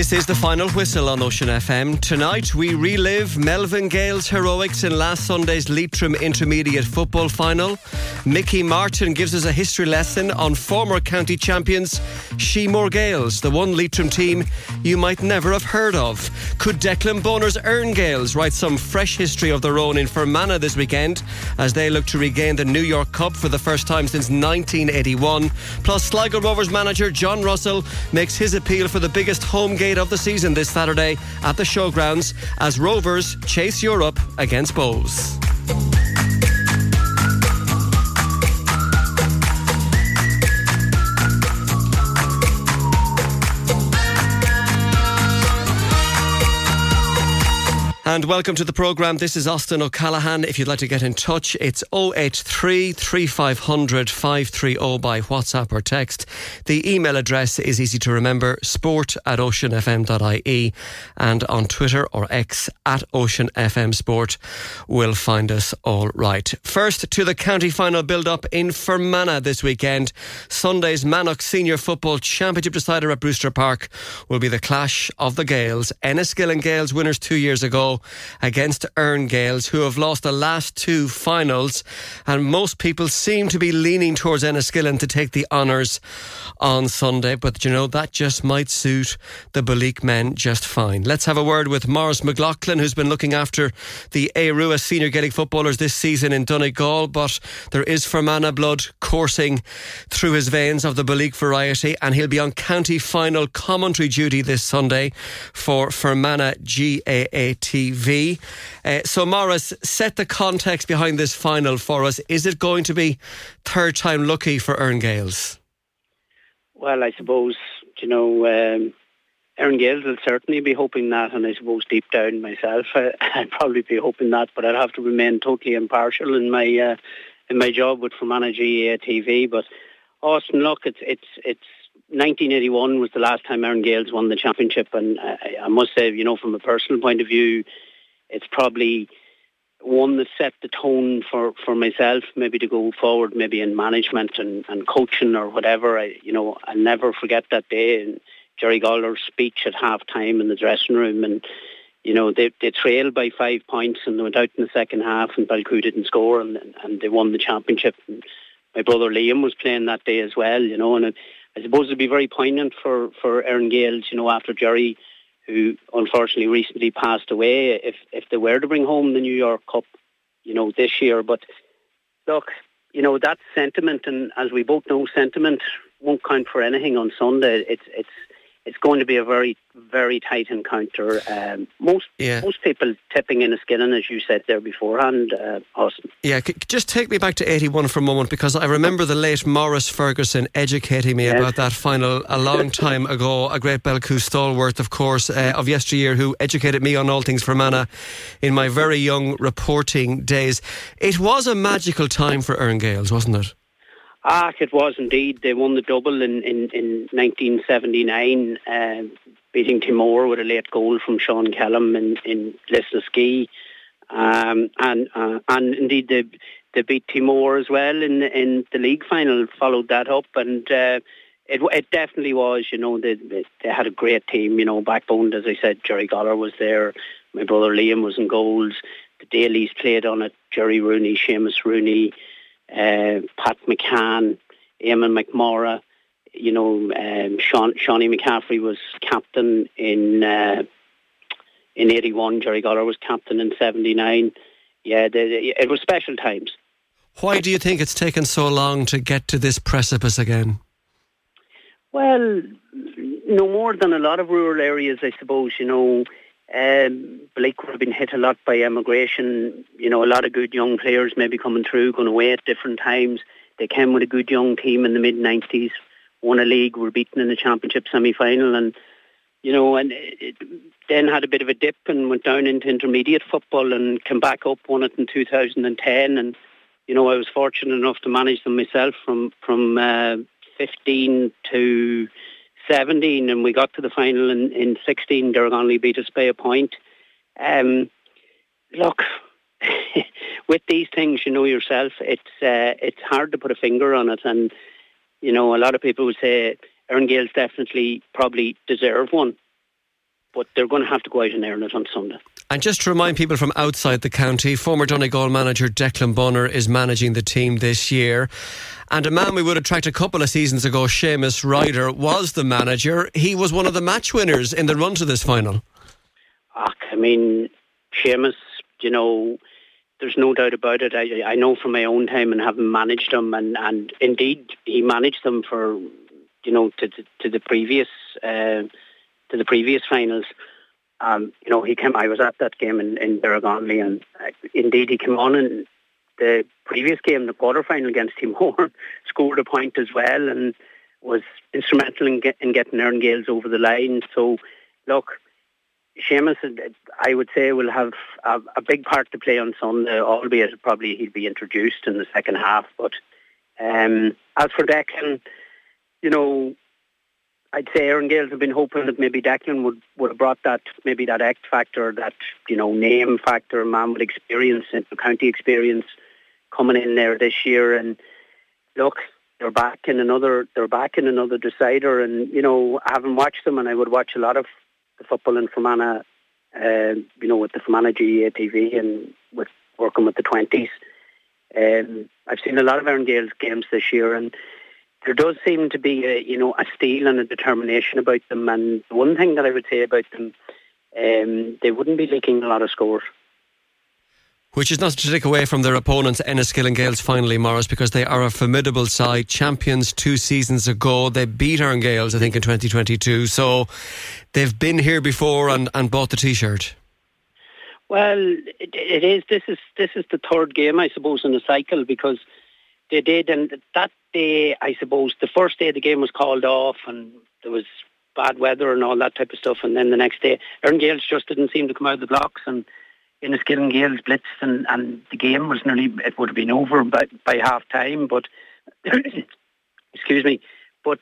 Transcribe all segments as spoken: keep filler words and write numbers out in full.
This is the final whistle on Ocean F M. Tonight we relive Melvin Gale's heroics in last Sunday's Leitrim Intermediate Football Final. Mickey Martin gives us a history lesson on former county champions Sheemore Gales, the one Leitrim team you might never have heard of. Could Declan Bonner's Ern Gales write some fresh history of their own in Fermanagh this weekend as they look to regain the New York Cup for the first time since nineteen eighty-one? Plus, Sligo Rovers manager John Russell makes his appeal for the biggest home gate of the season this Saturday at the Showgrounds as Rovers chase Europe against Bohs. And welcome to the programme. This is Austin O'Callaghan. If you'd like to get in touch, it's oh eight three, three five zero zero, five three zero by WhatsApp or text. The email address is easy to remember, sport at ocean f m dot i e, and on Twitter or X at Ocean F M Sport will find us all right. First to the county final build-up in Fermanagh this weekend. Sunday's Mannock Senior Football Championship decider at Brewster Park will be the clash of the Gales. Enniskillen Gales winners two years ago against Ern Gales, who have lost the last two finals, and most people seem to be leaning towards Enniskillen to take the honours on Sunday, but you know, that just might suit the Balik men just fine. Let's have a word with Maurice McLaughlin, who's been looking after the Airua senior Gaelic footballers this season in Donegal, but there is Fermanagh blood coursing through his veins of the Balik variety, and he'll be on county final commentary duty this Sunday for Fermanagh G A A T V. Uh, so Maurice, set the context behind this final for us. Is it going to be third time lucky for Ern Gales? Well, I suppose, you know, um, Ern Gales will certainly be hoping that, and I suppose deep down myself, I, I'd probably be hoping that, but I'd have to remain totally impartial in my uh, in my job with Fermanagh G A A T V. But Austin, look, it's it's it's nineteen eighty-one was the last time Ern Gales won the championship, and I, I must say, you know, from a personal point of view, it's probably one that set the tone for, for myself, maybe to go forward, maybe in management and, and coaching or whatever. I, you know, I'll never forget that day and Jerry Galler's speech at half time in the dressing room, and you know, they they trailed by five points and they went out in the second half, and Balcoo didn't score, and and they won the championship. And my brother Liam was playing that day as well, you know, and it, I suppose it'd be very poignant for for Ern Gales, you know, after Jerry, who unfortunately recently passed away, if if they were to bring home the New York Cup, you know, this year. But look, you know, that sentiment, and as we both know, sentiment won't count for anything on Sunday. It's it's it's going to be a very, very tight encounter. Um, most yeah. most people tipping Enniskillen, as you said there beforehand, uh, Austin. Yeah, c- just take me back to eighty-one for a moment, because I remember the late Maurice Ferguson educating me yes. about that final a long time ago. A great Balcoo stalwart, of course, uh, of yesteryear, who educated me on all things Fermanagh in my very young reporting days. It was a magical time for Ern Gales, wasn't it? Ah, it was indeed. They won the double in, in, in nineteen seventy-nine, uh, beating Timor with a late goal from Sean Kellam in, in Lisnaskea. Um, and uh, and indeed they, they beat Timor as well in, in the league final, followed that up. And uh, it it definitely was, you know, they, they had a great team, you know, backboned, as I said. Jerry Goller was there. My brother Liam was in goals. The Dailies played on it. Jerry Rooney, Seamus Rooney, Uh, Pat McCann, Eamon McMorra, you know, um, Sean, Shawnee McCaffrey was captain in uh, in eighty-one. Jerry Goller was captain in seventy-nine. Yeah, they, they, it was special times. Why do you think it's taken so long to get to this precipice again? Well, no more than a lot of rural areas, I suppose. You know, Um, Blake would have been hit a lot by emigration. You know, a lot of good young players maybe coming through, going away at different times. They came with a good young team in the mid nineties, won a league, were beaten in the championship semi-final, and you know, and it, it then had a bit of a dip and went down into intermediate football and came back up, won it in two thousand ten. And you know, I was fortunate enough to manage them myself from from uh, fifteen to seventeen, and we got to the final in, in sixteen. Derryngonley beat us by a point. Um, look, with these things, you know yourself, it's uh, it's hard to put a finger on it, and you know, a lot of people would say Ern Gales definitely probably deserve one. but they're going to have to go out and earn it on Sunday. And just to remind people from outside the county, former Donegal manager Declan Bonner is managing the team this year. And a man we would have tracked a couple of seasons ago, Seamus Ryder, was the manager. He was one of the match winners in the run to this final. I mean, Seamus, you know, there's no doubt about it. I, I know from my own time and having managed them, and, and indeed he managed them for, you know, to to, to the previous uh, to the previous finals. Um, you know, he came. I was at that game in, in Berrigonley, and uh, indeed he came on in the previous game, the quarter-final against Team Horn, scored a point as well, and was instrumental in, get, in getting Erin Gales over the line. So, look, Seamus, I would say, will have a, a big part to play on Sunday, albeit probably he'll be introduced in the second half. But um, as for Declan, you know, I'd say Erin Gales have been hoping that maybe Declan would, would have brought that, maybe that X factor, that, you know, name factor, a man with experience, inter-county experience coming in there this year. And look, they're back in another, they're back in another decider. And, you know, I haven't watched them, and I would watch a lot of the football in Fermanagh, uh, you know, with the Fermanagh G A A T V and with working with the twenties. Um, I've seen a lot of Erin Gales games this year, and there does seem to be a, you know, a steel and a determination about them. And one thing that I would say about them, um, they wouldn't be leaking a lot of scores. Which is not to take away from their opponents, Enniskillen Gales, finally, Morris, because they are a formidable side, champions two seasons ago. They beat Erin Gales, I think, in twenty twenty-two. So they've been here before and, and bought the T-shirt. Well, it, it is. This is this is the third game, I suppose, in the cycle, because they did, and that day, I suppose, the first day the game was called off, and there was bad weather and all that type of stuff, and then the next day, Erin Gales just didn't seem to come out of the blocks, and Enniskillen Gales blitzed, and, and the game was nearly, it would have been over by, by half time, but excuse me, but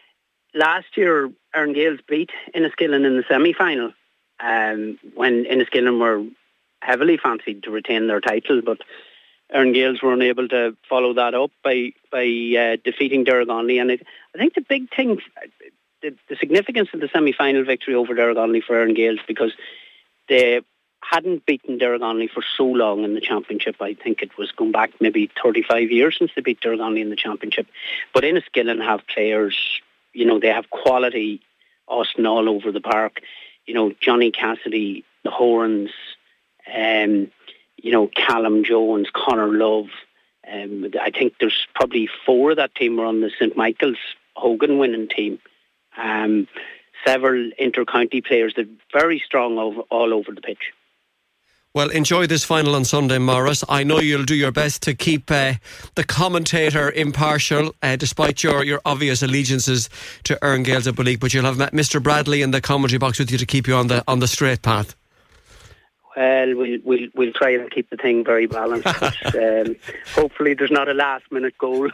last year Erin Gales beat Enniskillen in the semi-final, um, when Enniskillen were heavily fancied to retain their title, but Erin Gales were unable to follow that up by by uh, defeating Derrygonley. And it, I think the big thing, the, the significance of the semi-final victory over Derrygonley for Erin Gales, because they hadn't beaten Derrygonley for so long in the championship. I think it was going back maybe thirty-five years since they beat Derrygonley in the championship. But Enniskillen have players, you know, they have quality Austin all over the park. You know, Johnny Cassidy, the Horns, um, you know, Callum Jones, Conor Love. Um, I think there's probably four of that team were on the Saint Michael's Hogan winning team. Um, several inter-county players. They're very strong over, all over the pitch. Well, enjoy this final on Sunday, Morris. I know you'll do your best to keep uh, the commentator impartial, uh, despite your, your obvious allegiances to Erin Gales of Balik, but you'll have Mister Bradley in the commentary box with you to keep you on the on the straight path. Well, we'll we'll, we'll try and keep the thing very balanced. um, hopefully there's not a last minute goal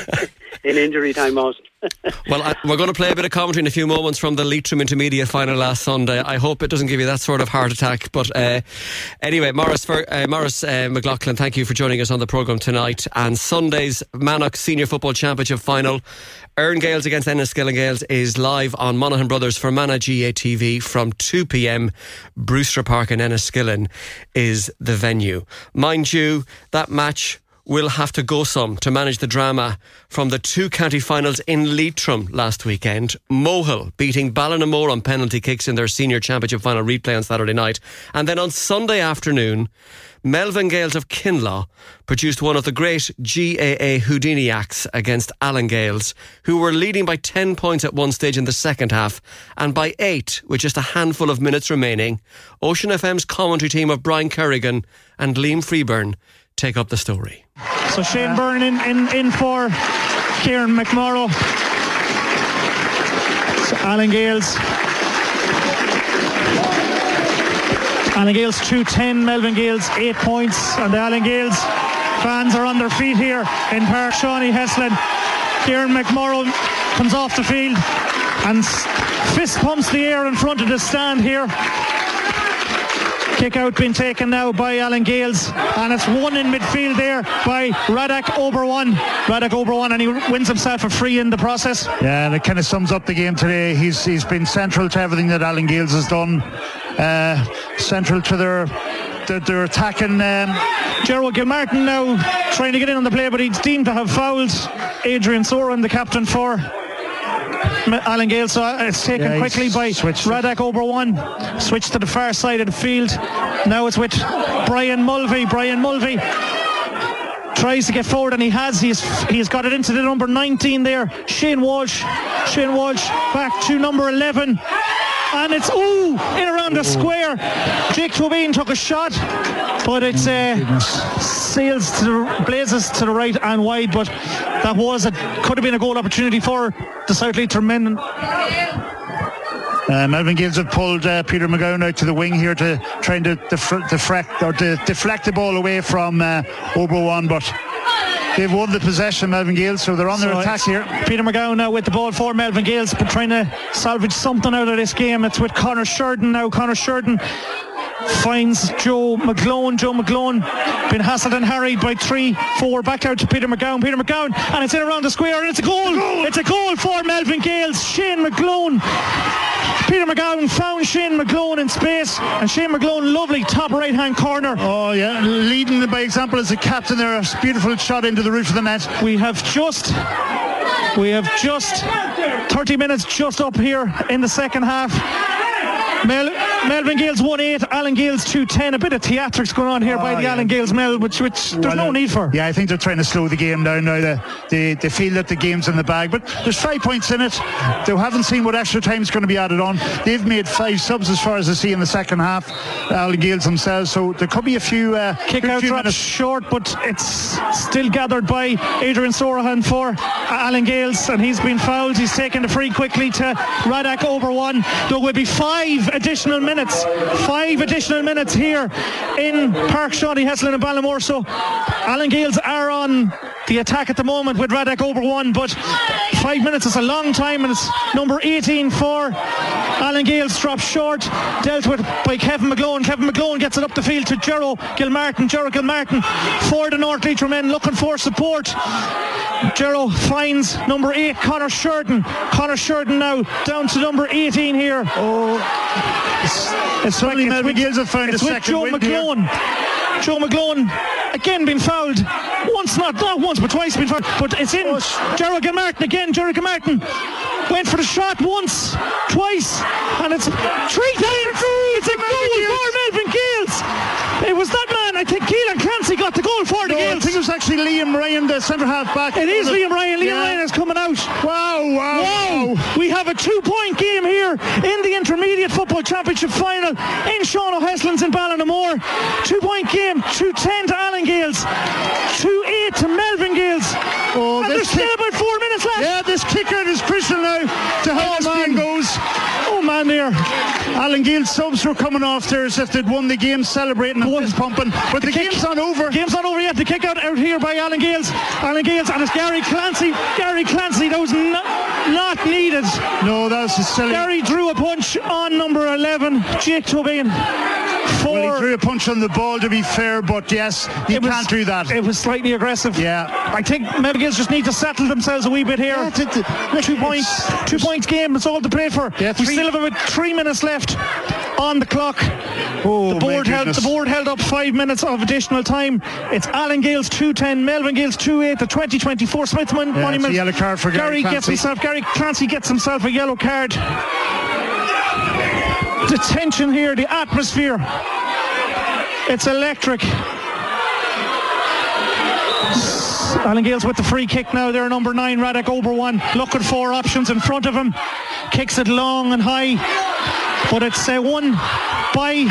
in injury time, Austin. Well, I, we're going to play a bit of commentary in a few moments from the Leitrim Intermediate final last Sunday. I hope it doesn't give you that sort of heart attack. But uh, anyway, Morris, for, uh, Morris uh, McLaughlin, thank you for joining us on the programme tonight. And Sunday's Mannock Senior Football Championship final, Erin Gales against Enniskillen Gales, is live on Monaghan Brothers Fermanagh G A A T V from two p.m. Brewster Park in Enniskillen is the venue. Mind you, that match will have to go some to manage the drama from the two county finals in Leitrim last weekend. Mohill beating Ballinamore on penalty kicks in their senior championship final replay on Saturday night. And then on Sunday afternoon, Melvin Gales of Kinlaw produced one of the great G A A Houdini acts against Allen Gales, who were leading by ten points at one stage in the second half, and by eight, with just a handful of minutes remaining, Ocean F M's commentary team of Brian Kerrigan and Liam Freeburn take up the story. So Shane Byrne in, in, in for Kieran McMorrow. So Allen Gales. Allen Gales two ten, Melvin Gales eight points, and the Allen Gales fans are on their feet here in Park. Shawnee Heslin. Kieran McMorrow comes off the field and fist pumps the air in front of the stand here. Kick out being taken now by Alan Gales, and it's won in midfield there by Radak Oberwan. Radak Oberwan, and he wins himself a free in the process. Yeah, and it kind of sums up the game today. He's he's been central to everything that Alan Gales has done. Uh, central to their their, their attacking. Um, Gerald Gilmartin now trying to get in on the play, but he's deemed to have fouled Adrian Soran, the captain for Alan Gales, so it's taken yeah, quickly by Radak Oberwan. Switched to the far side of the field. Now it's with Brian Mulvey. Brian Mulvey tries to get forward, and he has. He's he's got it into the number nineteen there. Shane Walsh. Shane Walsh back to number eleven. And it's, ooh, in around the square. Jake Tobin took a shot, but it's uh, sails to the, blazes to the right and wide, but that was, it could have been a goal opportunity for the South Leitrim men. Uh, Melvin Gales have pulled uh, Peter McGowan out to the wing here to try and def- deflect, or de- deflect the ball away from uh, Oberwan, but they've won the possession, Melvin Gales, so they're on their so attack here. Peter McGowan now with the ball for Melvin Gales, but trying to salvage something out of this game. It's with Conor Sheridan now. Conor Sheridan finds Joe McGlone. Joe McGlone been hassled and harried by three, four. Back out to Peter McGowan. Peter McGowan, and it's in around the square, and it's a goal. It's a goal, it's a goal for Melvin Gales. Shane McGlone. Peter McGowan found Shane McGlone in space, and Shane McGlone, lovely top right hand corner. Oh yeah, leading by example as a captain there. A beautiful shot into the roof of the net. We have just we have just thirty minutes just up here in the second half. Mel, Melvin Gales one eight, Alan Gales two ten. A bit of theatrics going on here oh, by the yeah. Alan Gales Mel, which, which there's well, no need for. Yeah, I think they're trying to slow the game down now. They, they, they feel that the game's in the bag, but there's five points in it. They haven't seen what extra time's going to be added on. They've made five subs as far as I see in the second half, Alan Gales themselves, so there could be a few uh, kick out drops short, but it's still gathered by Adrian Sorahan for Alan Gales, and he's been fouled. He's taken the free quickly to Radak Oberwan. There will be five additional minutes five additional minutes here in Park Shawnee, Heslin and Ballamore, so Alan Gales are on the attack at the moment with Radak Oberwan, but five minutes is a long time, and it's number eighteen for Alan Gales, drops short, dealt with by Kevin McGlone. Kevin McGlone gets it up the field to Gerald Gilmartin. Gerald Gilmartin for the North Leitrim men looking for support. Gerald finds number eight, Conor Sheridan. Conor Sheridan now down to number eighteen here. Oh, it's, it's suddenly Melvin Gales have found a second Joe wind McGlone. Here. Joe McGlone again been fouled. Once, not not once, but twice been fouled. But it's in. Oh, Gerald Gilmartin again. Gerald Gilmartin went for the shot once, twice, and it's three times. It's a goal for Melvin Gales. It was that man, I think Keelan Clancy got the goal for the no, Gales. I think it was actually Liam Ryan, the centre half back. It is Liam Ryan. Liam yeah. Ryan is coming out. Wow, wow, wow. wow. We have a two-point game here in the Intermediate Football Championship final in Sean O'Heslins in Ballinamore. Two-point game, two ten to Alan Gales, two eight to Melvin Gales. Oh, and there's still about four minutes left. Yeah, this kicker is crucial now to how oh, this man. game goes. Oh man, there. Alan Gales subs were coming off there as if they'd won the game, celebrating and fist pumping, but the, the game's not over. Game's not over yet. The kick out out here by Alan Gales. Alan Gales, and it's Gary Clancy. Gary Clancy, that was not, not needed. No, that was a silly. Gary drew a punch on number eleven, Jake Tobin. For well, he drew a punch on the ball, to be fair, but yes, you was, can't do that. It was slightly aggressive. Yeah. I think Melvin Gales just need to settle themselves a wee bit here. Yeah, it, it, two points, two points game, it's all to play for. Yeah, we still have about three minutes left on the clock. Oh, the board held the board held up five minutes of additional time. It's Alan Gales two ten, Melvin Gales two eight, the twenty twenty-four Smithman yeah, Monument. It's a yellow card for Gary, Gary Clancy. gets himself Gary Clancy gets himself a yellow card. The tension here, the atmosphere, it's electric. Alan Gales with the free kick now there, number nine, Radak Oberwan, looking for options in front of him, kicks it long and high, but it's uh, won by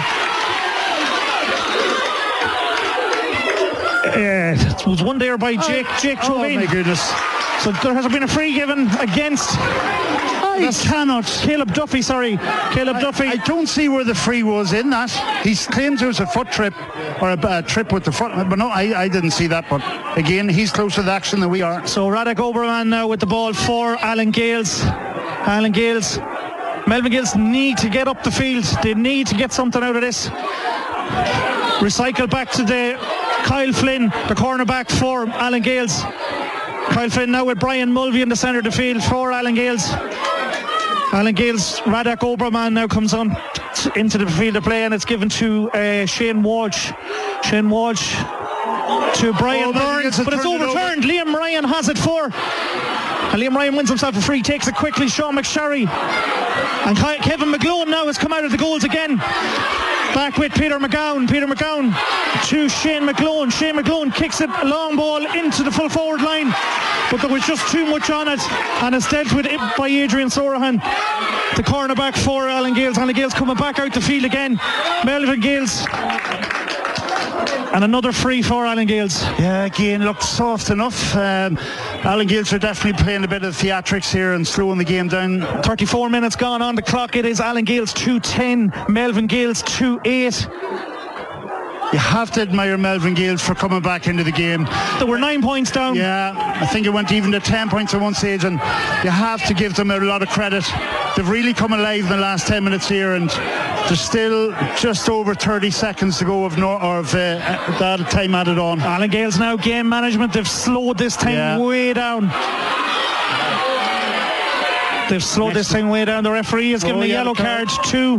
uh, it was won there by Jake oh, Jake Tobin. Oh my goodness. So there has been a free given against I cannot Caleb Duffy sorry Caleb I, Duffy I don't see where the free was in that. He claims it was a foot trip or a, a trip with the foot, but no, I, I didn't see that. But again, he's closer to the action than we are. So Radak Oberman now with the ball for Alan Gales. Alan Gales Melvin Gales need to get up the field. They need to get something out of this. Recycle back to the Kyle Flynn, the cornerback for Alan Gales. Kyle Flynn now with Brian Mulvey in the centre of the field for Alan Gales. Alan Gales, Radek Oberman now comes on t- into the field of play, and it's given to uh, Shane Walsh. Shane Walsh to Brian oh, Burns, but it's overturned. It over. Liam Ryan has it for. And Liam Ryan wins himself a free, takes it quickly. Sean McSherry. And Kevin McGlone now has come out of the goals again. Back with Peter McGowan. Peter McGowan to Shane McGlone. Shane McGlone kicks it a long ball into the full forward line, but there was just too much on it, and it's dealt with by Adrian Sorahan, the cornerback for Alan Gales. Alan Gales coming back out the field again. Melvin Gales. And another free for Alan Gales. Yeah, again, looked soft enough. Um, Alan Gales are definitely playing a bit of theatrics here and slowing the game down. thirty-four minutes gone on the clock. It is Alan Gales two ten, Melvin Gales two eight. You have to admire Melvin Gales for coming back into the game. They were nine points down. Yeah, I think it went even to ten points at one stage, and you have to give them a lot of credit. They've really come alive in the last ten minutes here, and there's still just over thirty seconds to go of, no, of uh, that time added on. Alan Gales now game management. They've slowed this time yeah. way down. They've slowed Next this time way down. The referee has given oh, a yellow card, card to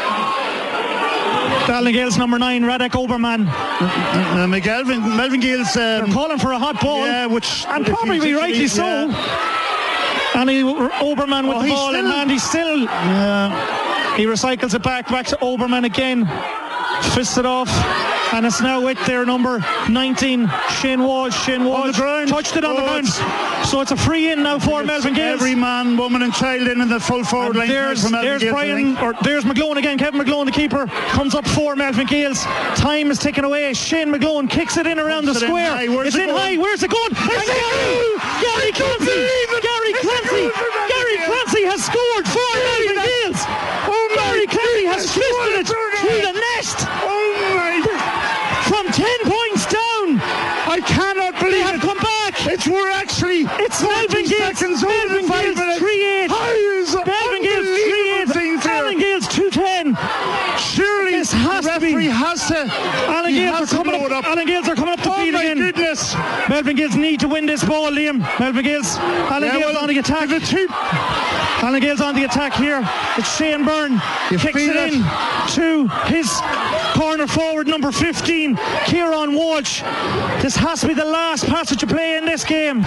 Alan Gales number nine, Radek Oberman. Uh, McGelvin, Melvin Gales. Um, They're calling for a hot ball. Yeah, which and probably rightly so. Yeah. And he, Oberman with oh, the ball still, in hand. He's still. Yeah. He recycles it back, back to Oberman again. Fists it off. And it's now with their number nineteen, Shane Walsh. Shane Walsh touched it on oh, the bounce. So it's a free in now for Melvin Gales. Every man, woman and child in in the full forward line. There's, there's Gales, Brian, or there's McGlone again. Kevin McGlone, the keeper, comes up for Melvin Gales. Time is taken away. Shane McGlone kicks it in around Puts the square. It in it's it in going? high. Where's it going? It's Gary! Gary Clancy! Gary Clancy! Gary Clancy has scored for Melvin Gales. Oh, Gary Clancy has fisted it through the nest. Oh my God. From ten points down. I cannot believe they have it. come back. It's we're actually it's Melvin Gales. Melvin Gales three eight. Melvin Gales three eight. Alan Gales two ten. Surely this has the referee to be. has to. Alan Gales are coming up. up. Alan Gales are coming up the oh field again. Oh my goodness! Melvin Gales need to win this ball, Liam. Melvin Gales. Alan yeah, Gales well, on the attack. Alan Gales on the attack here. It's Shane Byrne. You kicks it, it in to his corner forward number fifteen, Kieran Walsh. This has to be the last passage of play in this game.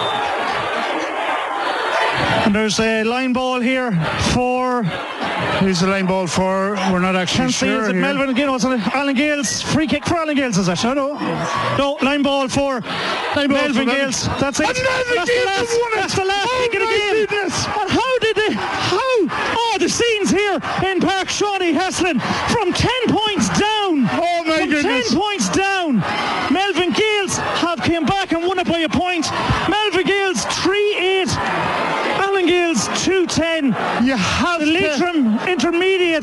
And there's a line ball here for. Who's the line ball for? We're not actually Can't sure. See, is it Melvin Gales? Alan Gales. Free kick for Alan Gales, is it? No, no. No, line ball for line Melvin ball for Gales. Melvin. That's it. And Melvin that's, Gales the last, won it. that's the last oh kick of the game. Goodness. And how did they? How? Oh, the scenes here in Park Shawnee Heslin from ten points down. Oh my from goodness. ten points down. Melvin Gales have came back and won it by a point. Melvin Gales three eight. Alan Gales two ten. You have the Leitrim to... Intermediate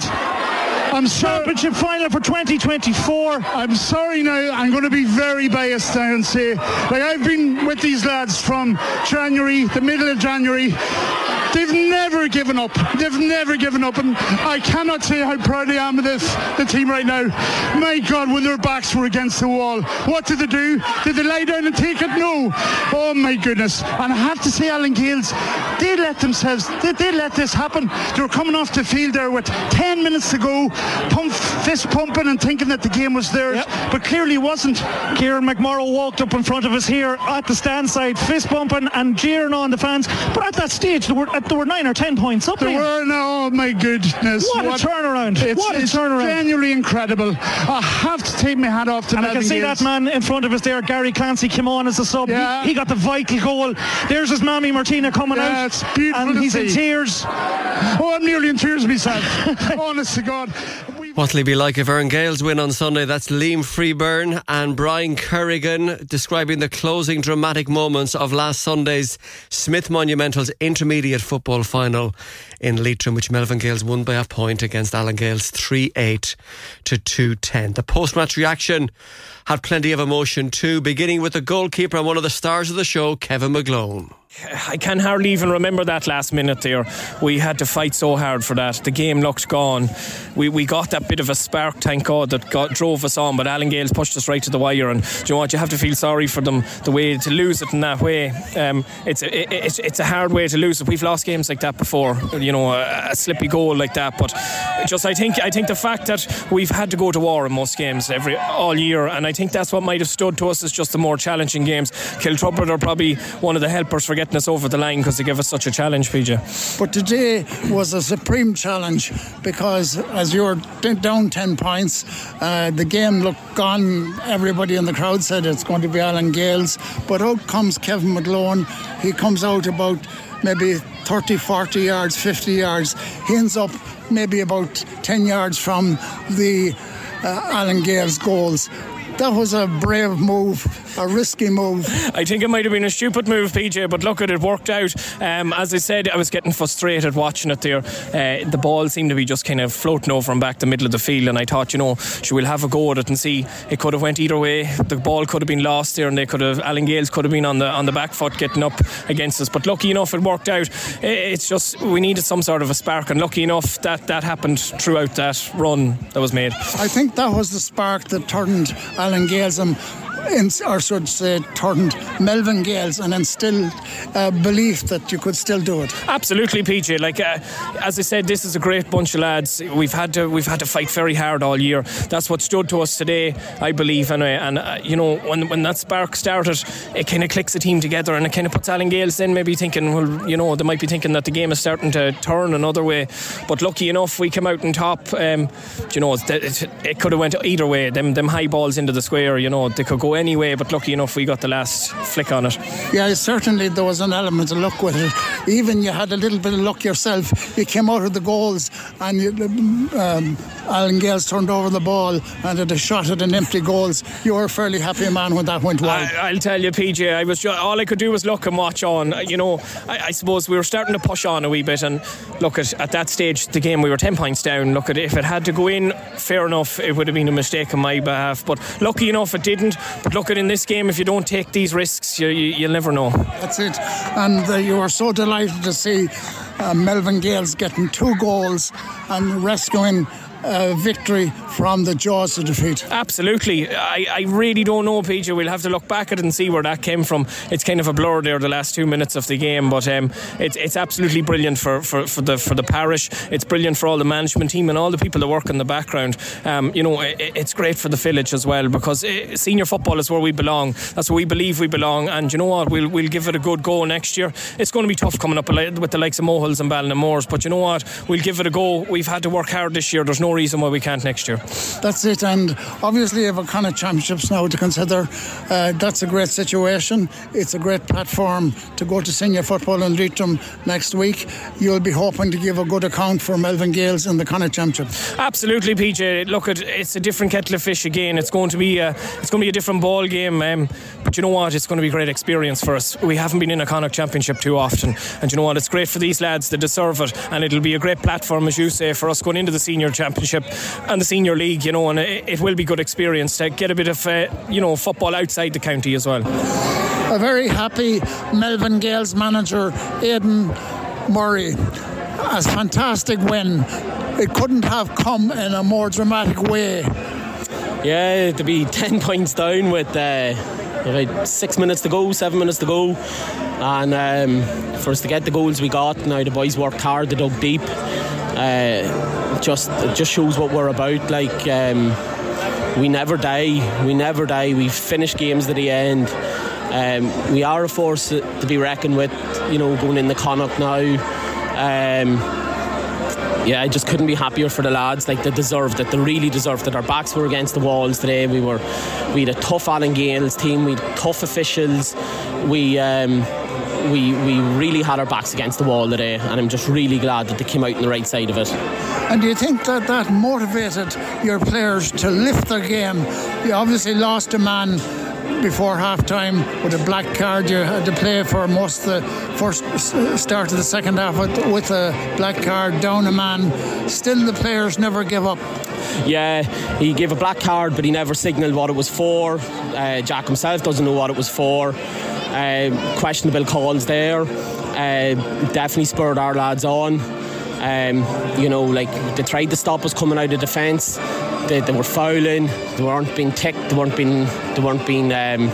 I'm sorry. Championship final for twenty twenty-four. I'm sorry now, I'm going to be very biased now and say, like I've been with these lads from January, the middle of January. They've never given up. They've never given up, and I cannot say how proud I am of this, the team right now. My God, when their backs were against the wall, what did they do? Did they lie down and take it? No. Oh my goodness. And I have to say, Alan Gales, they let themselves, they, they let this happen. They were coming off the field there with ten minutes to go, pump, fist pumping and thinking that the game was theirs, yep. but clearly wasn't. Kieran McMorrow walked up in front of us here at the stand side, fist pumping and jeering on the fans, but at that stage there were, there were nine or ten points up there. There were, no, oh my goodness. What, what a turnaround. It's, what a it's turnaround. genuinely incredible. I have to take my hat off to and Melvin I can see Gales. that man in front of us there, Gary Clancy, came on as a sub. Yeah. He, he got the vital goal. There's his mammy Martina coming yeah, out. It's beautiful and to he's see. in tears. Oh, I'm nearly in tears myself. Honest to God. What'll it be like if Ern Gales win on Sunday? That's Liam Freeburn and Brian Kerrigan describing the closing dramatic moments of last Sunday's Smith Monumental's intermediate football final in Leitrim, which Melvin Gales won by a point against Alan Gales three eight to two ten. The post-match reaction had plenty of emotion too, beginning with the goalkeeper and one of the stars of the show, Kevin McGlone. I can hardly even remember that last minute there. We had to fight so hard for that. The game looked gone. We we got that bit of a spark, thank God, that got, drove us on, but Alan Gales pushed us right to the wire, and do you know what, you have to feel sorry for them, the way to lose it in that way. Um, it's, it, it's it's a hard way to lose it. We've lost games like that before, you know, a, a slippy goal like that, but just I think I think the fact that we've had to go to war in most games every all year, and I think that's what might have stood to us as just the more challenging games. Kiltrubbert are probably one of the helpers for getting us over the line because they give us such a challenge, P J. But today was a supreme challenge because as you were down ten points, uh, the game looked gone. Everybody in the crowd said it's going to be Alan Gales, but out comes Kevin McGlone. He comes out about maybe thirty, forty yards, fifty yards. He ends up maybe about ten yards from the uh, Alan Gales goals. That was a brave move, a risky move. I think it might have been a stupid move, P J, but look at it, worked out. Um, as I said, I was getting frustrated watching it there. Uh, the ball seemed to be just kind of floating over and back the middle of the field, and I thought, you know, sure, we'll have a go at it and see. It could have went either way. The ball could have been lost there, and they could have, Alan Gales could have been on the on the back foot getting up against us. But lucky enough, it worked out. It's just we needed some sort of a spark, and lucky enough that that happened throughout that run that was made. I think that was the spark that turned Alan Gales and in, or should say turned Melvin Gales and instilled uh, belief that you could still do it. Absolutely, P J. Like uh, as I said, this is a great bunch of lads. We've had to we've had to fight very hard all year. That's what stood to us today, I believe. And, uh, and uh, you know, when when that spark started, it kind of clicks the team together, and it kind of puts Alan Gales in maybe thinking, well, you know, they might be thinking that the game is starting to turn another way. But lucky enough, we came out on top. Um, you know, it, it, it could have went either way. Them them high balls into the square, you know, they could go anyway, but lucky enough we got the last flick on it. Yeah, certainly there was an element of luck with it. Even you had a little bit of luck yourself. You came out of the goals and you, um, Alan Gales turned over the ball and had a shot at an empty goals. You were a fairly happy man when that went wide. I, I'll tell you, P J, I was just, all I could do was look and watch on. You know, I, I suppose we were starting to push on a wee bit, and look at at that stage the game we were ten points down. Look at, if it had to go in, fair enough, it would have been a mistake on my behalf, but lucky enough it didn't. But look at, in this game, if you don't take these risks, you, you, you'll never know. That's it. And uh, you were so delighted to see uh, Melvin Gales getting two goals and rescuing Uh, victory from the jaws of defeat. Absolutely. I, I really don't know, P J. We'll have to look back at it and see where that came from. It's kind of a blur there the last two minutes of the game, but um, it's it's absolutely brilliant for, for, for the for the parish. It's brilliant for all the management team and all the people that work in the background. Um, you know, it, it's great for the village as well, because it, senior football is where we belong. That's where we believe we belong, and you know what? We'll we'll give it a good go next year. It's going to be tough coming up with the likes of Mohills and Ballinamores, but you know what? We'll give it a go. We've had to work hard this year. There's no reason why we can't next year. That's it, and obviously you have a Connacht Championships now to consider. Uh, that's a great situation. It's a great platform to go to senior football in Leitrim next week. You'll be hoping to give a good account for Melvin Gales in the Connacht Championship. Absolutely, P J. Look, it's a different kettle of fish again. It's going to be a, it's going to be a different ball game, um, but you know what? It's going to be a great experience for us. We haven't been in a Connacht Championship too often, and you know what? It's great for these lads. They deserve it, and it'll be a great platform, as you say, for us going into the senior championship and the senior league, you know, and it, it will be good experience to get a bit of uh, you know, football outside the county as well. A very happy Melvin Gales manager Aidan Murray. A fantastic win. It couldn't have come in a more dramatic way. Yeah, to be ten points down with uh, about six minutes to go, seven minutes to go, and um, for us to get the goals we got. Now the boys worked hard, they dug deep. Uh, just it just shows what we're about. Like um, we never die, we never die. We finish games to the end. Um, we are a force to be reckoned with. You know, going in the Connacht now. Um, yeah, I just couldn't be happier for the lads. Like, they deserved it. They really deserved it. Our backs were against the walls today. We were, we had a tough Alan Gales team. We had tough officials. We. Um, We we really had our backs against the wall today, and I'm just really glad that they came out on the right side of it. And do you think that that motivated your players to lift their game? You obviously lost a man before half time with a black card. You had to play for most of the first start of the second half with, with a black card, down a man. Still, the players never give up. Yeah, he gave a black card, but he never signalled what it was for. uh, Jack himself doesn't know what it was for. Uh, questionable calls there. Uh, definitely spurred our lads on. Um, you know, like they tried to stop us coming out of defence. They, they were fouling. They weren't being ticked. They weren't being. They weren't being. Um,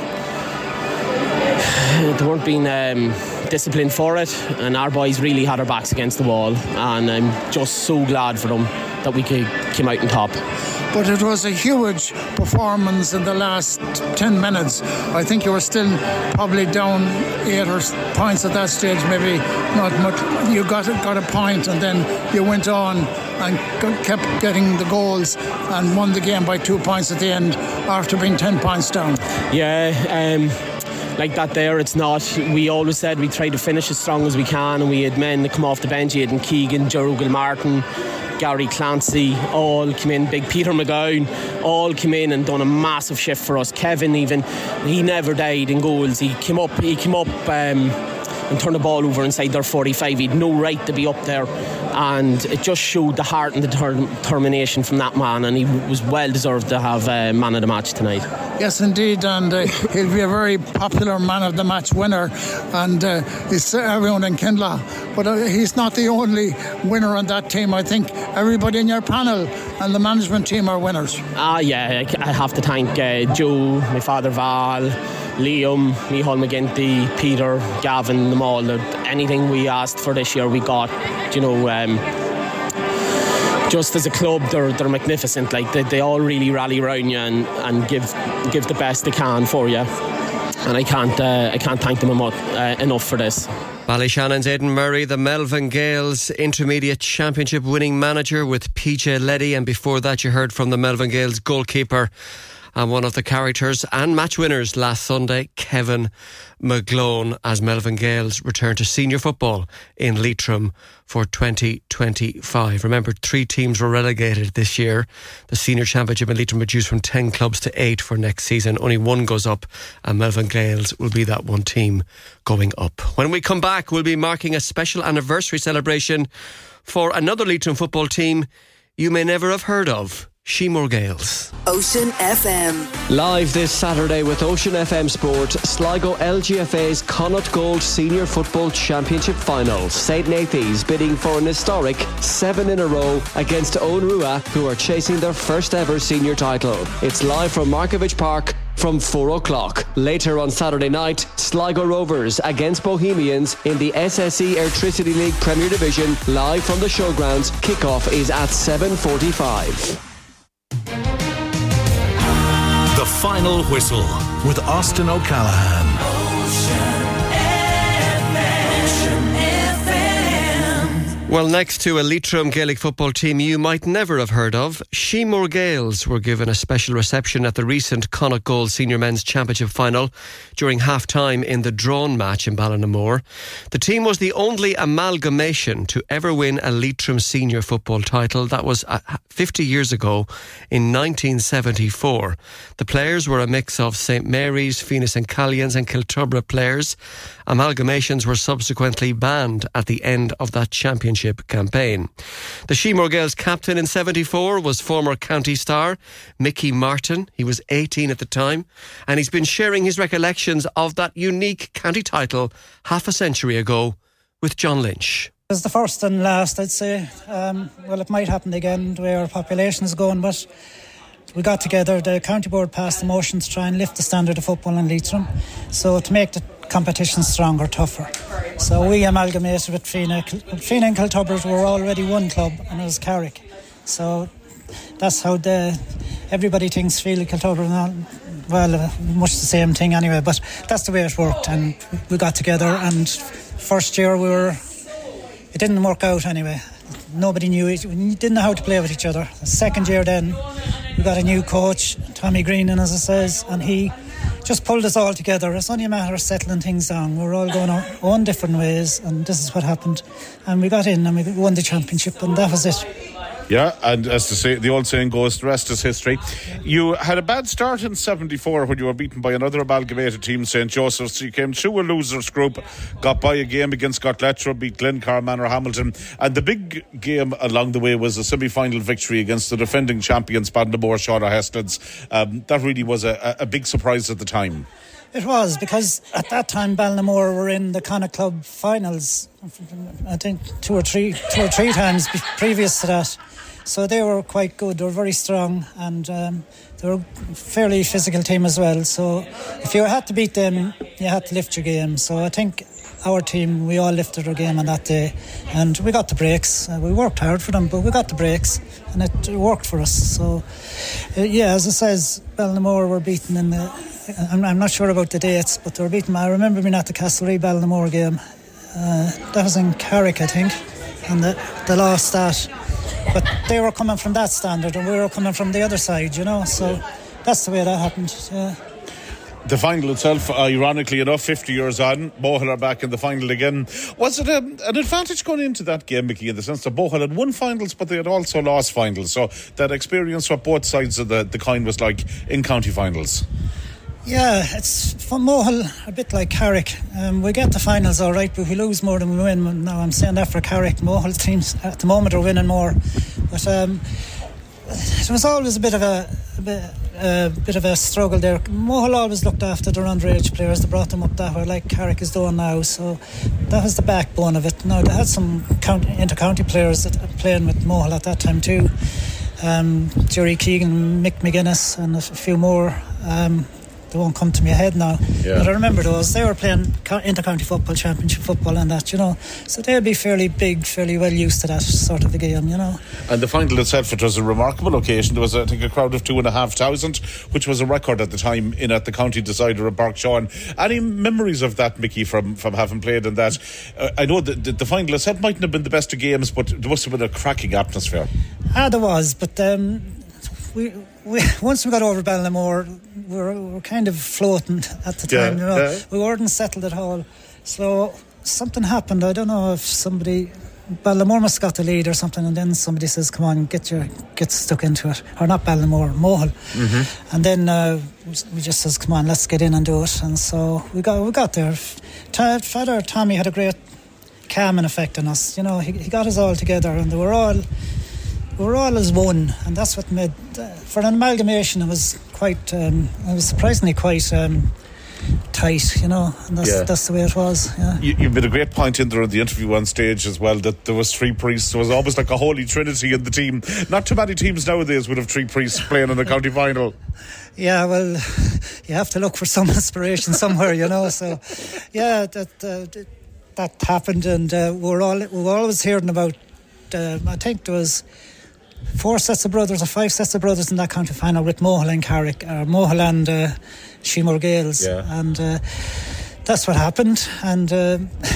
they weren't being um, disciplined for it. And our boys really had our backs against the wall. And I'm just so glad for them that we could came out on top. But it was a huge performance in the last ten minutes. I think you were still probably down eight or points at that stage, maybe not much. You got got a point, and then you went on and got, kept getting the goals and won the game by two points at the end after being ten points down. Yeah, um, like that there, it's not. We always said we try to finish as strong as we can, and we had men that come off the bench. You had Keegan, Joe Gilmartin, Gary Clancy, all came in. Big Peter McGowan, all came in and done a massive shift for us. Kevin even, he never died in goals. He came up, he came up um, and turned the ball over inside their forty-five. He'd no right to be up there, and it just showed the heart and the determination from that man, and he was well deserved to have uh, man of the match tonight. Yes, indeed, and uh, he'll be a very popular man of the match winner, and uh, it's everyone in Kindla. But uh, he's not the only winner on that team. I think everybody in your panel and the management team are winners. Ah, yeah, I have to thank uh, Joe, my father Val, Liam, Micheál McGinty, Peter, Gavin, them all. Anything we asked for this year, we got. You know, um, just as a club, they're they're magnificent. Like they, they all really rally around you and, and give give the best they can for you. And I can't uh, I can't thank them enough, uh, enough for this. Ballyshannon's Aidan Murray, the Melvin Gales Intermediate Championship winning manager with P J Leddy, and before that you heard from the Melvin Gales goalkeeper and one of the characters and match winners last Sunday, Kevin McGlone, as Melvin Gales return to senior football in Leitrim for twenty twenty-five. Remember, three teams were relegated this year. The senior championship in Leitrim reduced from ten clubs to eight for next season. Only one goes up, and Melvin Gales will be that one team going up. When we come back, we'll be marking a special anniversary celebration for another Leitrim football team you may never have heard of, Sheemore Gales. Ocean F M. Live this Saturday with Ocean F M Sport, Sligo L G F A's Connacht Gold Senior Football Championship Final. Saint Nathan's bidding for an historic seven in a row against Owen Rua, who are chasing their first ever senior title. It's live from Markovich Park from four o'clock. Later on Saturday night, Sligo Rovers against Bohemians in the S S E Airtricity League Premier Division, live from the showgrounds. Kickoff is at seven forty-five. The Final Whistle with Austin O'Callaghan. Well, next to a Leitrim Gaelic football team you might never have heard of, Sheemore Gales were given a special reception at the recent Connacht Gold Senior Men's Championship final during half-time in the drawn match in Ballinamore. The team was the only amalgamation to ever win a Leitrim senior football title. That was fifty years ago in nineteen seventy-four. The players were a mix of Saint Mary's, Fianna and Callians and Kiltubra players. Amalgamations were subsequently banned at the end of that championship campaign. The Sheemore Gales captain in seventy-four was former county star Mickey Martin. He was eighteen at the time, and he's been sharing his recollections of that unique county title half a century ago with John Lynch. It was the first and last, I'd say. Um, well, it might happen again the way our population is going, but we got together, the county board passed the motion to try and lift the standard of football in Leitrim, so to make the competition stronger, tougher. So we amalgamated with Fianna. Fianna and Kiltubra were already one club, and it was Carrick. So that's how the everybody thinks Fianna and Kiltubra, well, uh, much the same thing anyway, but that's the way it worked, and we got together, and first year we were, it didn't work out anyway. Nobody knew it. We didn't know how to play with each other. The second year then, we got a new coach, Tommy Greenan, as it says, and he just pulled us all together. It's only a matter of settling things down. We're all going our own different ways, and this is what happened. And we got in and we won the championship, and that was it. Yeah, and as the, say, the old saying goes, the rest is history. You had a bad start in seventy-four when you were beaten by another amalgamated team, Saint Joseph's. You came through a losers group, got by a game against Gotletro, beat Glencar, Manor Hamilton, and the big game along the way was a semi-final victory against the defending champions, Ballinamore Shauna Hestlands. Um, that really was a, a big surprise at the time. It was, because at that time Ballinamore were in the Connacht Club finals, I think two or three two or three times previous to that. So they were quite good, they were very strong, and um, they were a fairly physical team as well. So if you had to beat them, you had to lift your game. So I think our team, we all lifted our game on that day, and we got the breaks. Uh, we worked hard for them, but we got the breaks, and it worked for us. So uh, yeah, as it says, Ballinamore were beaten in the... I'm, I'm not sure about the dates, but they were beaten. I remember being at the Castlereagh Ballinamore game. Uh, that was in Carrick, I think, and the, the lost that. But they were coming from that standard, and we were coming from the other side, you know. So that's the way that happened. Yeah. The final itself, uh, ironically enough, fifty years on, Bohol are back in the final again. Was it a, an advantage going into that game, Mickey, in the sense that Bohol had won finals, but they had also lost finals? So that experience what both sides of the, the coin was like in county finals. Yeah, it's for Mohill a bit like Carrick. Um, we get the finals all right, but we lose more than we win. Now I'm saying that for Carrick. Mohill teams at the moment are winning more, but um, it was always a bit of a, a bit, a bit of a struggle there. Mohill always looked after their underage players. They brought them up that way, like Carrick is doing now. So that was the backbone of it. Now they had some county, inter-county players that playing with Mohill at that time too. Um, Jerry Keegan, Mick McGuinness, and a few more. Um, They won't come to my head now, yeah. But I remember those. They were playing inter-county football, championship football and that, you know. So they'll be fairly big, fairly well used to that sort of a game, you know. And the final itself, it was a remarkable occasion. There was, I think, a crowd of two and a half thousand, which was a record at the time in at the county decider of Barkshaw. Any memories of that, Mickey, from, from having played in that? Uh, I know that the, the final itself mightn't have been the best of games, but there must have been a cracking atmosphere. Ah, there was, but um, we... We, once we got over Ballinamore, we were, we were kind of floating at the time, yeah, you know. Yeah. We weren't settled at all. So something happened. I don't know if somebody, Ballinamore must have got the lead or something, and then somebody says, "Come on, get your get stuck into it." Or not Ballinamore, Mohill. Mm-hmm. And then uh, we just says, "Come on, let's get in and do it." And so we got we got there. Father Tommy had a great calming effect on us. You know, he, he got us all together, and they were all. We were all as one, and that's what made uh, for an amalgamation it was quite um, it was surprisingly quite um, tight, you know, and that's, yeah. that's the way it was. Yeah. You, you made a great point in there in the interview on stage as well, that there was three priests. There was almost like a holy trinity in the team. Not too many teams nowadays would have three priests playing in the county final. Yeah, well, you have to look for some inspiration somewhere, you know. So yeah, that uh, that happened, and uh, we were all we were always hearing about uh, I think there was four sets of brothers or five sets of brothers in that county final with Mohill and Carrick, or Mohill and uh, Sheemore Gales, yeah. and uh, that's what happened. And uh,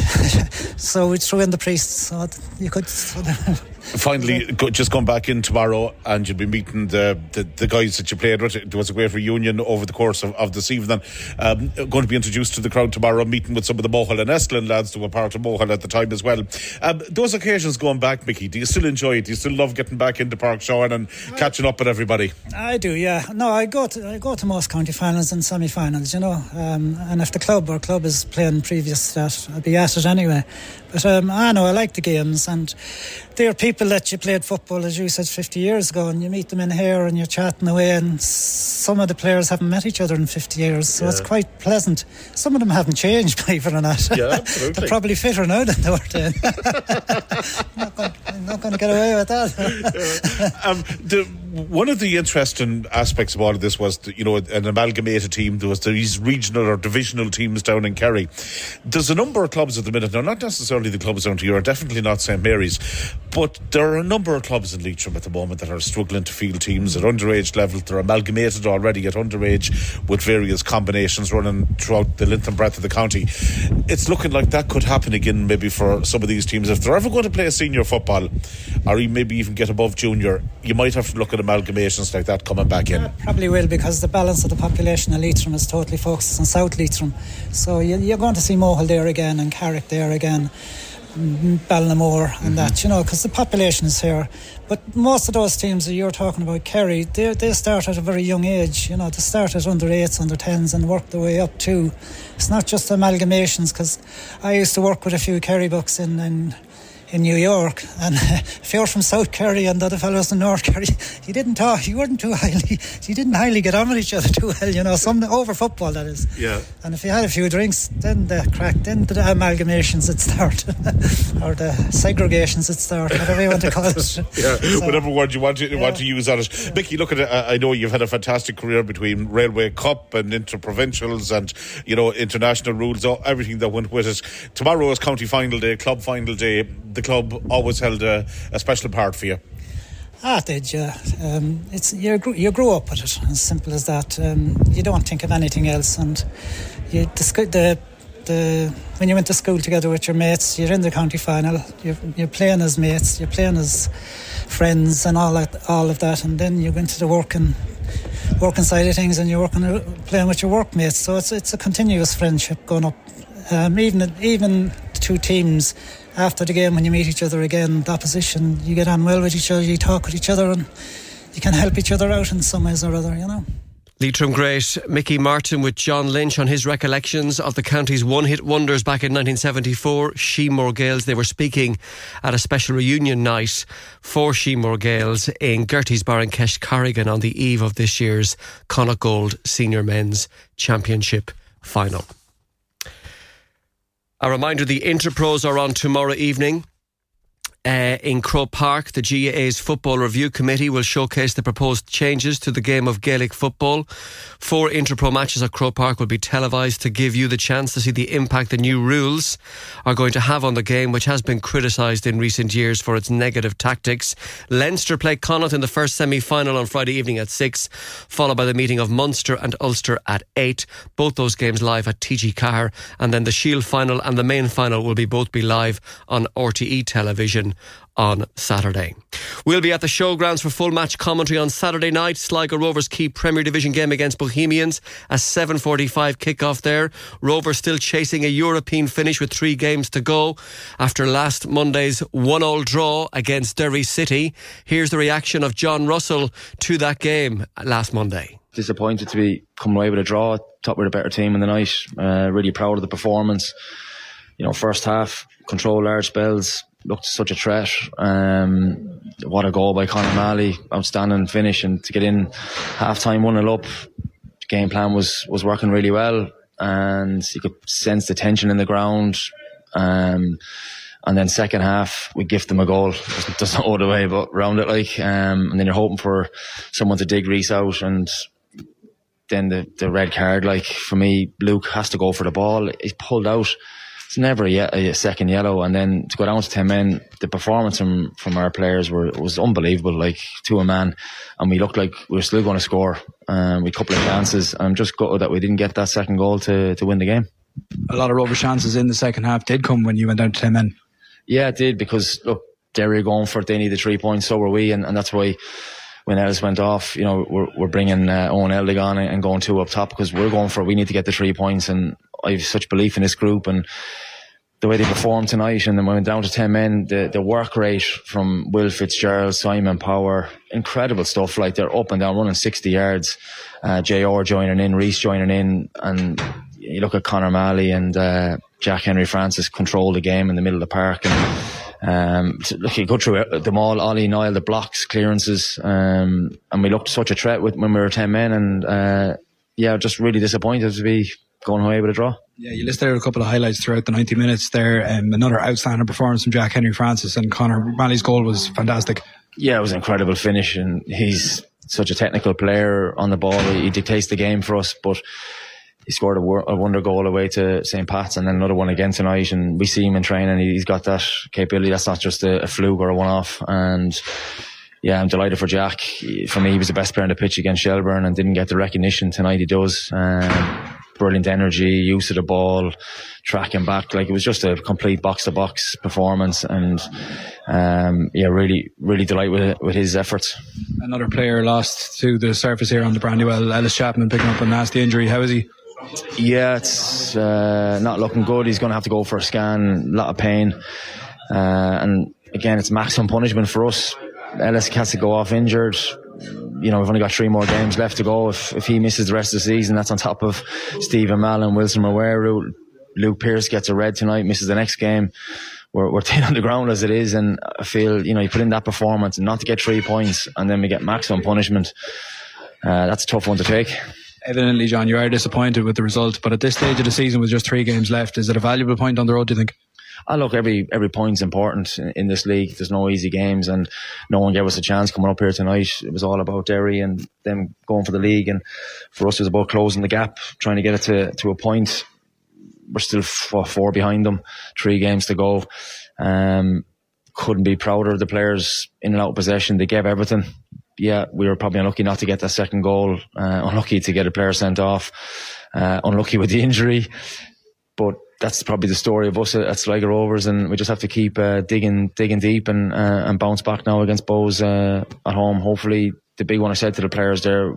so we threw in the priests, so you could. Finally, go, just come back in tomorrow, and you'll be meeting the, the, the guys that you played with. There was a great reunion over the course of, of this evening. Um, going to be introduced to the crowd tomorrow, meeting with some of the Mohill and Estlin lads who were part of Mohill at the time as well. Um, those occasions going back, Mickey, do you still enjoy it? Do you still love getting back into Park Shawn and I, catching up with everybody? I do, yeah. No, I go to I go to most county finals and semi-finals, you know. Um, and if the club or club is playing previous to that, I'll be at it anyway. But um, I know I like the games, and they're people that you played football, as you said, fifty years ago, and you meet them in here and you're chatting away, and some of the players haven't met each other in fifty years, so yeah. It's quite pleasant. Some of them haven't changed, believe it or not. Yeah, absolutely. They're probably fitter now than they were then. I'm, not going, I'm not going to get away with that. um, the, one of the interesting aspects of all of this was, that, you know, an amalgamated team. There was these regional or divisional teams down in Kerry. There's a number of clubs at the minute now, not necessarily the clubs down here, definitely not Saint Mary's, but there are a number of clubs in Leitrim at the moment that are struggling to field teams at underage level. They're amalgamated already at underage with various combinations running throughout the length and breadth of the county. It's looking like that could happen again maybe for some of these teams. If they're ever going to play senior football, or maybe even get above junior, you might have to look at amalgamations like that coming back in. Yeah, probably will, because the balance of the population of Leitrim is totally focused on South Leitrim. So you're going to see Mohill there again and Carrick there again, Ballinamore and mm-hmm. that, you know, because the population is here. But most of those teams that you're talking about, Kerry, they they start at a very young age, you know, they start at under eights, under tens, and work their way up too. It's not just amalgamations, because I used to work with a few Kerry books in, in in New York, and if you're from South Kerry and the other fellows in North Kerry, you didn't talk, you weren't too highly, you didn't highly get on with each other too well, you know, some over football, that is. Yeah. And if you had a few drinks, then the crack, then the amalgamations would start, or the segregations would start, whatever you want to call it. Yeah, so, whatever word you want to, yeah. want to use on it. Yeah. Mickey, look at it, I know you've had a fantastic career between Railway Cup and inter-provincials and, you know, international rules, everything that went with it. Tomorrow is county final day, club final day. The club always held a, a special part for you. Ah, it did, yeah. Um, it's you, you grew up with it, as simple as that. Um, you don't think of anything else, and you the, the the when you went to school together with your mates, you're in the county final. You're, you're playing as mates, you're playing as friends, and all that, all of that, and then you go into the working working side of things, and you're working playing with your workmates. So it's it's a continuous friendship going up. Um, even even the two teams. After the game, when you meet each other again, the opposition, you get on well with each other, you talk with each other, and you can help each other out in some ways or other, you know. Leitrim great Mickey Martin with John Lynch on his recollections of the county's one-hit wonders back in nineteen seventy-four, Sheemore Gaels. They were speaking at a special reunion night for Sheemore Gaels in Gertie's Bar in Keshcorrigan on the eve of this year's Connacht Gold Senior Men's Championship final. A reminder, the Interpros are on tomorrow evening uh, in Croke Park. The G A A's Football Review Committee will showcase the proposed changes to the game of Gaelic football. Four Interpro matches at Croke Park will be televised to give you the chance to see the impact the new rules are going to have on the game, which has been criticised in recent years for its negative tactics. Leinster play Connacht in the first semi-final on Friday evening at six, followed by the meeting of Munster and Ulster at eight. Both those games live at T G Carr, and then the Shield final and the main final will be both be live on R T E television on Saturday. We'll be at the showgrounds for full match commentary on Saturday night. Sligo Rovers' key Premier Division game against Bohemians, a seven forty-five kick-off there. Rovers still chasing a European finish with three games to go after last Monday's one-all draw against Derry City. Here's the reaction of John Russell to that game last Monday. Disappointed to be coming away with a draw. Thought we were a better team in the night. Uh, really proud of the performance. You know, first half, control large spells, looked such a threat. Um, what a goal by Conor Malley, outstanding finish, and to get in half time one nil up, the game plan was, was working really well, and you could sense the tension in the ground. Um, and then second half, we gift them a goal. It doesn't hold away, but round it like. Um, and then you're hoping for someone to dig Reece out, and then the, the red card, like for me, Luke has to go for the ball. He's pulled out. It's never a, ye- a second yellow, and then to go down to ten men, the performance from, from our players were was unbelievable, like to a man, and we looked like we were still going to score. Um, we had a couple of chances, and I'm just gutted that we didn't get that second goal to, to win the game. A lot of Rovers chances in the second half did come when you went down to ten men. Yeah, it did, because look, Derry are going for it, they needed three points, so were we, and, and that's why when Ellis went off, you know, we're, we're bringing uh, Owen Eldig on and going two up top, because we're going for it, we need to get the three points, and I have such belief in this group and the way they performed tonight. And then when we went down to ten men, the, the work rate from Will Fitzgerald, Simon Power, incredible stuff. Like, they're up and down running sixty yards. Uh, J R joining in, Reece joining in, and you look at Conor Malley and uh, Jack Henry Francis control the game in the middle of the park. And um, look, you go through them all. Ollie Niall, the blocks, clearances, um, and we looked such a threat with when we were ten men. And uh, yeah, just really disappointed to be going away with a draw. Yeah, you listed out a couple of highlights throughout the ninety minutes there. Um, another outstanding performance from Jack Henry Francis, and Conor Malley's goal was fantastic. Yeah, it was an incredible finish, and he's such a technical player on the ball. He dictates the game for us, but he scored a, a wonder goal away to Saint Pat's, and then another one again tonight, and we see him in training. He's got that capability. That's not just a, a fluke or a one-off. And yeah, I'm delighted for Jack. For me, he was the best player on the pitch against Shelbourne and didn't get the recognition tonight. He does. Um, brilliant energy, use of the ball, tracking back. Like, it was just a complete box-to-box performance, and um, yeah, really, really delighted with, with his efforts. Another player lost to the surface here on the Brandywell, Ellis Chapman, picking up a nasty injury. How is he? Yeah, it's uh, not looking good. He's going to have to go for a scan, a lot of pain. Uh, and again, it's maximum punishment for us. Ellis has to go off injured. You know, we've only got three more games left to go. If if he misses the rest of the season, that's on top of Stephen Mallon, Wilson Maweru. Luke Pearce gets a red tonight, misses the next game. We're, we're thin on the ground as it is, and I feel, you know, you put in that performance and not to get three points and then we get maximum punishment. Uh, that's a tough one to take. Evidently, John, you are disappointed with the result, but at this stage of the season with just three games left, is it a valuable point on the road, do you think? Oh, look, every every point's important in, in this league. There's no easy games, and no one gave us a chance coming up here tonight. It was all about Derry and them going for the league, and for us it was about closing the gap, trying to get it to, to a point. We're still four, four behind them, three games to go. Um, couldn't be prouder of the players in and out of possession. They gave everything. Yeah, we were probably unlucky not to get that second goal, uh, unlucky to get a player sent off, uh, unlucky with the injury, but that's probably the story of us at Sligo Rovers, and we just have to keep uh, digging digging deep and uh, and bounce back now against Bows uh, at home. Hopefully, the big one I said to the players there,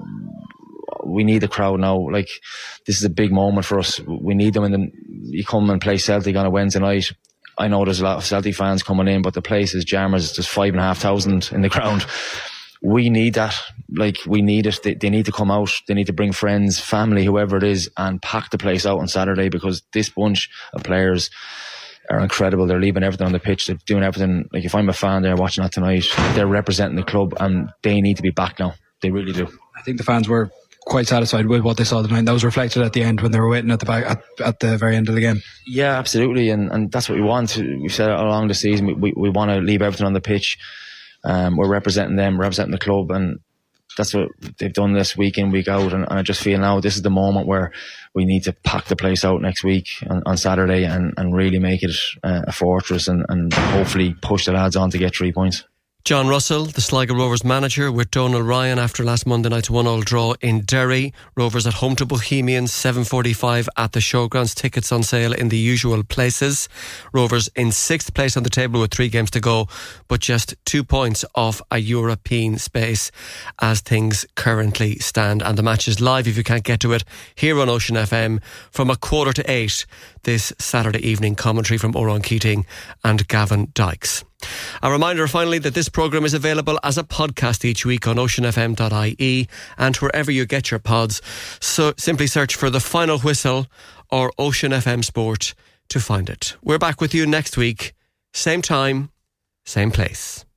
we need the crowd now. Like, this is a big moment for us. We need them, and then you come and play Celtic on a Wednesday night. I know there's a lot of Celtic fans coming in, but the place is jammers. There's five and a half thousand in the ground. We need that. Like, we need it. They, they need to come out. They need to bring friends, family, whoever it is, and pack the place out on Saturday, because this bunch of players are incredible. They're leaving everything on the pitch. They're doing everything. Like, if I'm a fan there watching that tonight, they're representing the club, and they need to be back now. They really do. I think the fans were quite satisfied with what they saw tonight. That was reflected at the end when they were waiting at the back at, at the very end of the game. Yeah, absolutely, and and that's what we want. We've said it along the season. We we, we want to leave everything on the pitch. Um, we're representing them, representing the club, and that's what they've done this week in, week out. And, and I just feel now this is the moment where we need to pack the place out next week on, on Saturday and, and really make it uh, a fortress, and, and hopefully push the lads on to get three points. John Russell, the Sligo Rovers manager, with Donal Ryan after last Monday night's one all draw in Derry. Rovers at home to Bohemians, seven forty-five at the Showgrounds. Tickets on sale in the usual places. Rovers in sixth place on the table with three games to go, but just two points off a European space as things currently stand. And the match is live, if you can't get to it, here on Ocean F M from a quarter to eight this Saturday evening. Commentary from Oran Keating and Gavin Dykes. A reminder finally that this programme is available as a podcast each week on ocean f m dot I E and wherever you get your pods. So simply search for The Final Whistle or Ocean F M Sport to find it. We're back with you next week, same time, same place.